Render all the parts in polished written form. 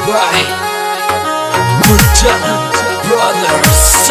by Buddha Brothers.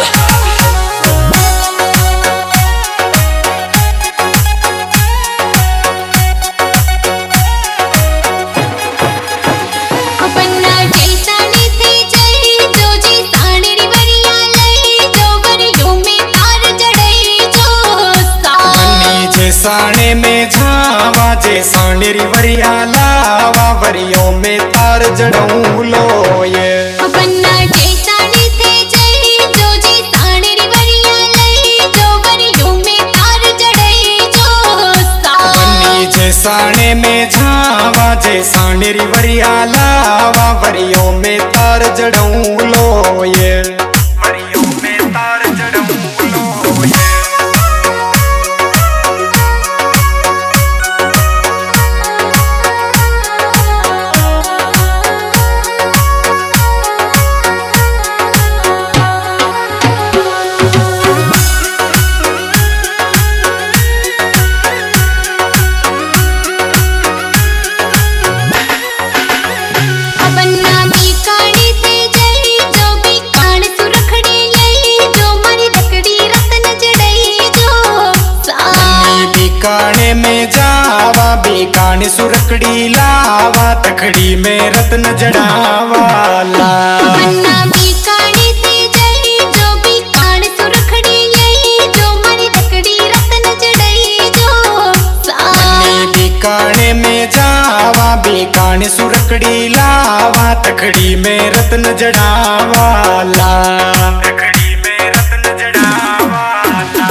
साने में झावा जे सानेरी वरिया लावा वरियों में तार जड़ूं लो ये बन्ना जे साने थे जई जो जी सानेरी वरिया लई जो वरियों में तार जड़ई जो सा बन्नी जे साने में झावा जे सानेरी वरिया लावा वरियों में तार जड़ूं लो ये वरियों में तार जड़ूं लो ये बीकाने में जावा बीकाने सुरकड़ी लावा तखड़ी में रत्न जड़ावा ला बन्ना बीकाने थे जई जो बीकाने सुरखड़ी लई जो मारी तकड़ी रत्न जड़ई जो सा बीकाने में जावा बीकाने सुरकड़ी लावा तखड़ी में रत्न जड़ावा ला तखड़ी में रत्न जड़ावा ला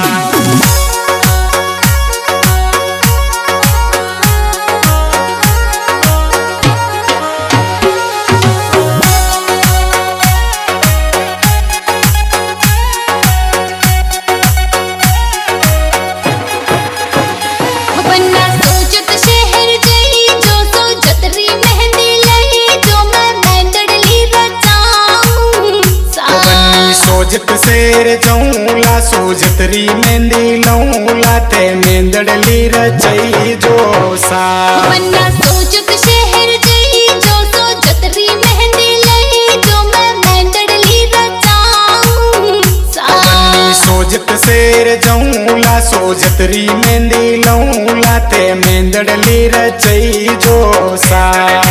सोजत शेर जौला सोजतरी मेहंदी लौला ते मेंदड़ली रचई जो सा बन्ना सोजत शहर जई जो सोजतरी मेहंदी लई जो मैं मेंदड़ली रचाऊं सा सोजत शेर जौला सोजतरी मेहंदी लौला ते मेंदड़ली रचई जो सा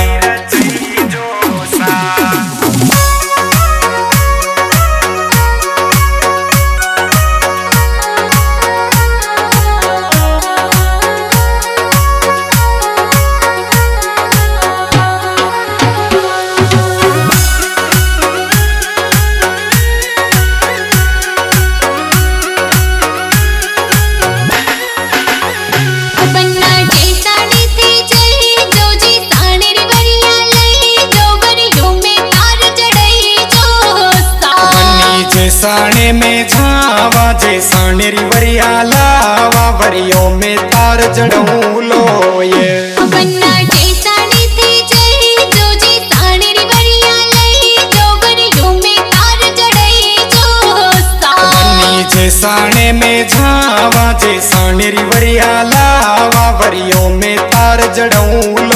साने में झावा जे सानेरी वरिया लावा वरियों में तार जड़ूं लो ये बन्ना जे साने थे जई जो जी सानेरी वरिया लई जो वरियों में तार जड़ई जो सा बन्नी जे साने में झावा जे सानेरी वरिया लावा वरियों में तार जड़ूं